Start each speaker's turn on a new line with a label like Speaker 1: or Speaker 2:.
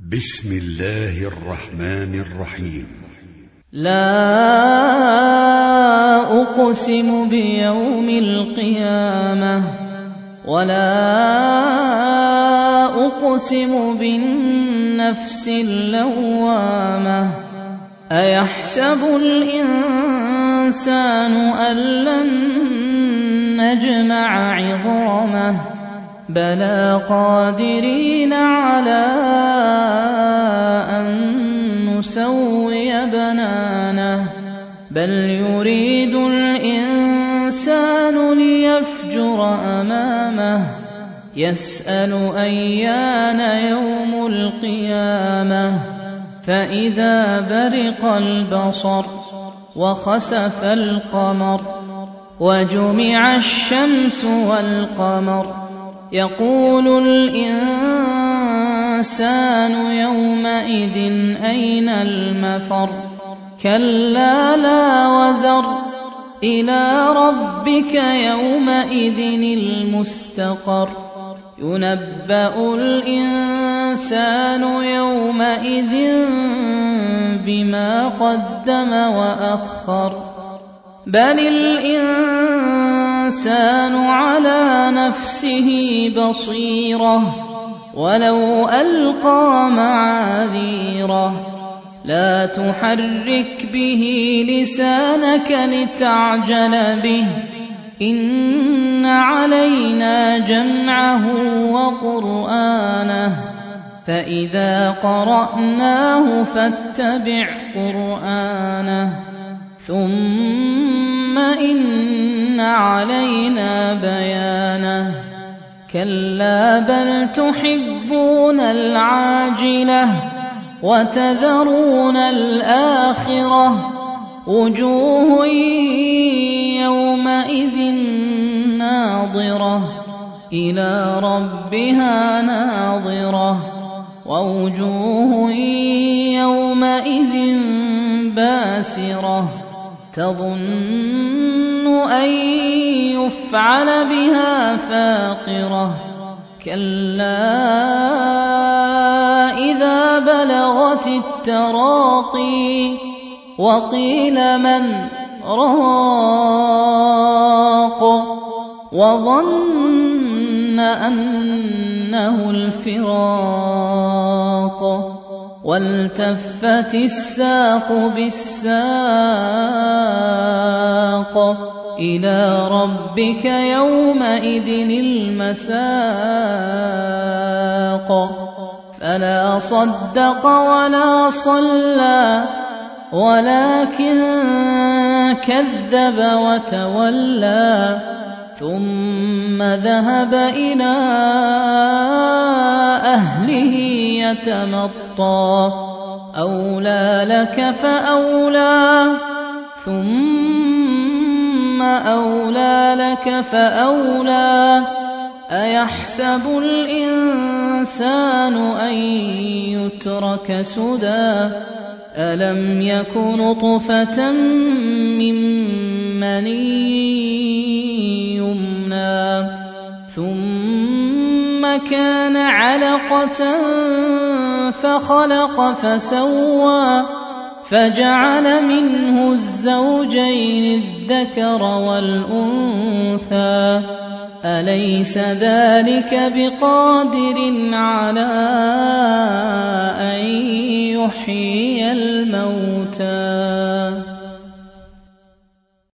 Speaker 1: بسم الله الرحمن الرحيم.
Speaker 2: لا أقسم بيوم القيامة ولا أقسم بالنفس اللوامة أيحسب الإنسان أن لن نجمع عظامه بلى قادرين على أن نسوي بنانه بل يريد الإنسان ليفجر أمامه يسأل أيان يوم القيامة فإذا برق البصر وخسف القمر وجمع الشمس والقمر يقول الإنسان يومئذ أين المفر كلا لا وزر إلى ربك يومئذ المستقر ينبأ الإنسان يومئذ بما قدم وأخر بل الإنسان على نفسه بصيرة ولو ألقى معاذيره لا تحرك به لسانك لتعجل به إن علينا جمعه وقرآنه فإذا قرأناه فاتبع قرآنه ثم إن علينا بيانه كلا بل تحبون العاجلة وتذرون الآخرة وجوه يومئذ ناظرة إلى ربها ناظرة ووجوه يومئذ باسرة تظن أن يفعل بها فاقرة كلا إذا بلغت التراقي وقيل من راق وظن أنه الفراق والتفت الساق بالساق إلى ربك يومئذ المساق فلا صدق ولا صلى ولكن كذب وتولى ثم ذهب إلى أهله يتمطى أولى لك فأولى ثم أولى لك فأولى أيحسب الإنسان أن يترك سدى ألم يك نطفة من مني يمنى ثم كان علقة فخلق فسوى فجعل منه الزوجين الذكر والأنثى أليس ذلك بقادر على أن يحيي الموتى